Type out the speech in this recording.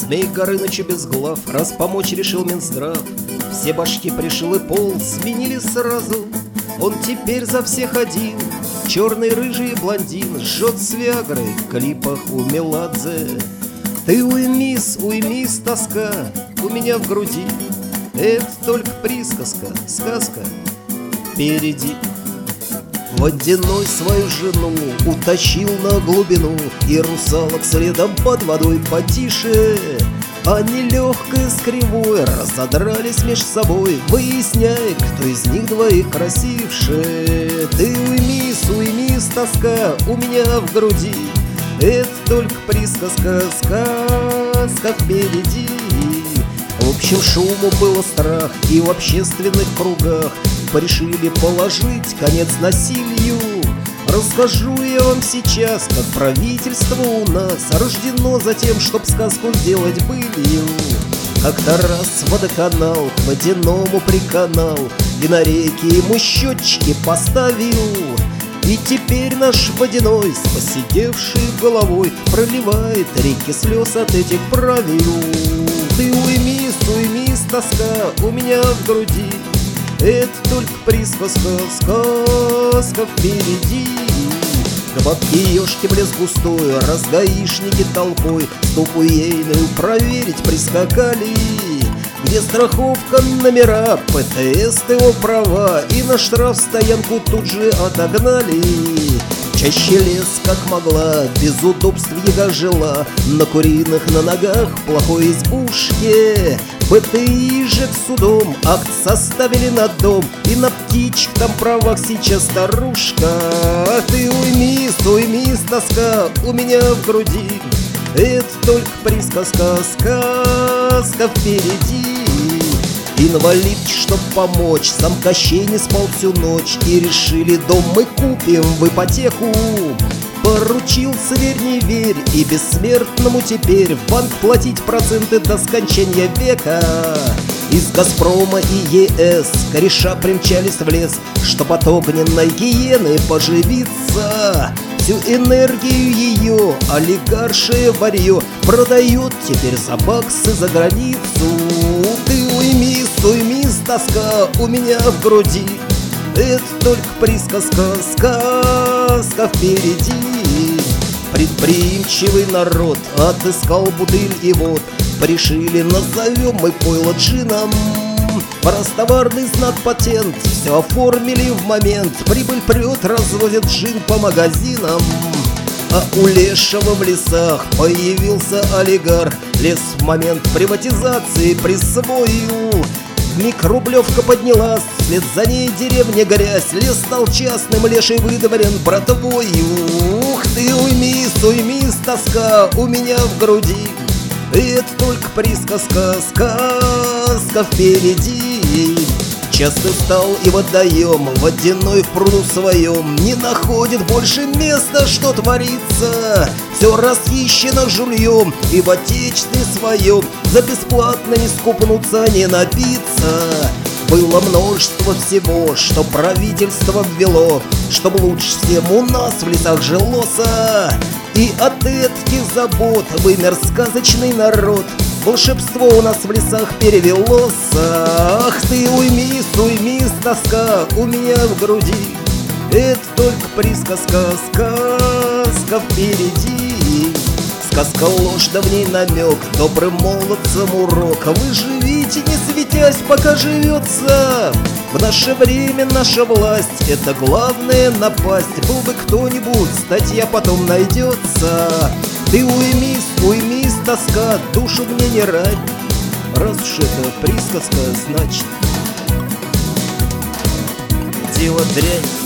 Змей Горыныча без глав, раз помочь решил Минздрав. Все башки пришил и пол сменили сразу. Он теперь за всех один, черный, рыжий блондин, жжет с Виагрой в клипах у Меладзе. Ты уймись, уймись, тоска у меня в груди. Это только присказка, сказка впереди. Водяной свою жену утащил на глубину, и русалок следом под водой потише. Они легкой с кривой разодрались меж собой, выясняя, кто из них двоих красивше. Ты уймись, уймись, тоска у меня в груди. Это только присказка, сказка впереди. В общем, шуму было страх, и в общественных кругах порешили положить конец насилию. Расскажу я вам сейчас, как правительство у нас рождено за тем, чтоб сказку сделать былью. Как-то раз водоканал к водяному приканал, и на реке ему счетчики поставил. И теперь наш водяной, с поседевшей головой, проливает реки слез от этих правил. Ты уймись, уймись, тоска у меня в груди. Это только присказка, сказка впереди. К бабке ешки в лес густой, раз гаишники толпой стопу ейную проверить прискакали. Где страховка, номера, ПТС, ТО, права, и на штраф стоянку тут же отогнали. Чаще лес как могла, без удобств ега жила, на куриных на ногах в плохой избушке. БТИ же к судом акт составили на дом, и на птичьих там правах сейчас старушка. Ты уймись, уймись, тоска у меня в груди. Это только присказка, сказка впереди. Инвалид, чтоб помочь, сам Кощей не спал всю ночь, и решили дом мы купим в ипотеку. Поручился, верь не верь, и бессмертному теперь в банк платить проценты до скончания века. Из Газпрома и ЕС кореша примчались в лес, чтоб от огненной гиены поживиться. Всю энергию ее олигаршее варье продает теперь за баксы за границу. Ты уймись, уймись, тоска у меня в груди. Это только присказка, сказка впереди. Предприимчивый народ отыскал бутыль и вот порешили, назовем мы пойло джином. Раз товарный знак патент, все оформили в момент. Прибыль прет, развозят джин по магазинам. А у Лешего в лесах появился олигарх. Лес в момент приватизации присвоил. Вмиг рублевка поднялась, вслед за ней деревня грязь. Лес стал частным, Леший выдворен братвою. Ух ты, уймись, уймись, тоска у меня в груди. Это только присказка, сказка впереди. Часто стал и водоем, водяной в пруду своем не находит больше места, что творится. Все расхищено жульем, и в отечестве своем за бесплатно не скупнуться, не напиться. Было множество всего, что правительство ввело, чтоб лучше всем у нас в лесах жилося. И от этих забот вымер сказочный народ. Волшебство у нас в лесах перевелось. Ах ты, уймись, уймись, тоска у меня в груди. Это только присказка, сказка впереди. Сказка ложь, да в ней намек, добрым молодцам урок. Вы живите, не светясь, пока живется. В наше время наша власть — это главная напасть. Был бы кто-нибудь, статья потом найдется. Ты уймись, уймись, тоска, душу мне не рань. Раз уж это присказка, значит дело дрянь.